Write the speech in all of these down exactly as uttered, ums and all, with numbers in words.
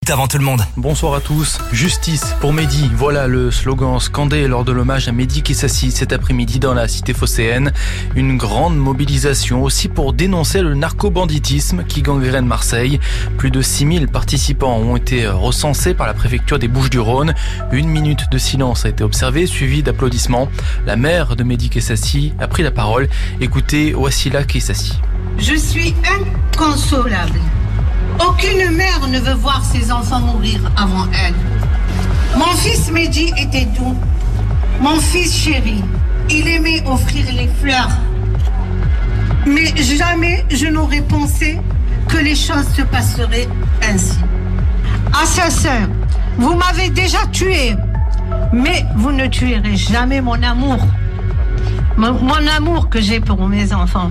Avant tout le monde. Bonsoir à tous. Justice pour Mehdi. Voilà le slogan scandé lors de l'hommage à Mehdi Kessassi cet après-midi dans la cité phocéenne. Une grande mobilisation aussi pour dénoncer le narcobanditisme qui gangrène Marseille. Plus de six mille participants ont été recensés par la préfecture des Bouches-du-Rhône. Une minute de silence a été observée, suivie d'applaudissements. La mère de Mehdi Kessassi a pris la parole. Écoutez Wassila Kessassi. Je suis inconsolable. Aucune mère ne veut voir ses enfants mourir avant elle. Mon fils Mehdi était doux. Mon fils chéri, il aimait offrir les fleurs. Mais jamais je n'aurais pensé que les choses se passeraient ainsi. Assassin, vous m'avez déjà tué, mais vous ne tuerez jamais mon amour. Mon, mon amour que j'ai pour mes enfants.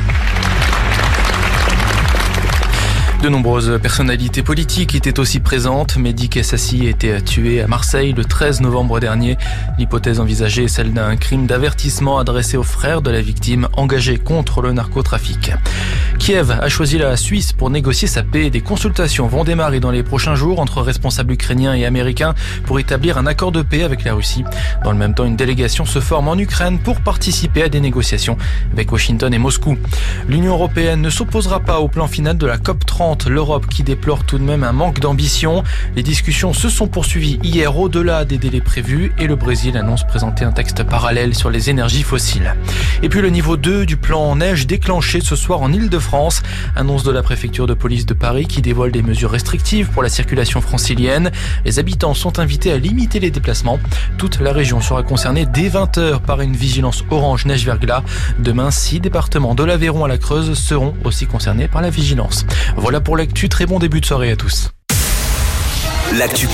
De nombreuses personnalités politiques étaient aussi présentes. Mehdi Kessassi a été tué à Marseille le treize novembre dernier. L'hypothèse envisagée est celle d'un crime d'avertissement adressé aux frères de la victime engagés contre le narcotrafic. Kiev a choisi la Suisse pour négocier sa paix. Des consultations vont démarrer dans les prochains jours entre responsables ukrainiens et américains pour établir un accord de paix avec la Russie. Dans le même temps, une délégation se forme en Ukraine pour participer à des négociations avec Washington et Moscou. L'Union européenne ne s'opposera pas au plan final de la COP trente. L'Europe qui déplore tout de même un manque d'ambition. Les discussions se sont poursuivies hier au-delà des délais prévus et le Brésil annonce présenter un texte parallèle sur les énergies fossiles. Et puis le niveau deux du plan neige déclenché ce soir en Île-de-France. Annonce de la préfecture de police de Paris qui dévoile des mesures restrictives pour la circulation francilienne. Les habitants sont invités à limiter les déplacements. Toute la région sera concernée dès vingt heures par une vigilance orange neige-verglas. Demain, six départements de l'Aveyron à la Creuse seront aussi concernés par la vigilance. Voilà pour l'actu, très bon début de soirée à tous. L'actu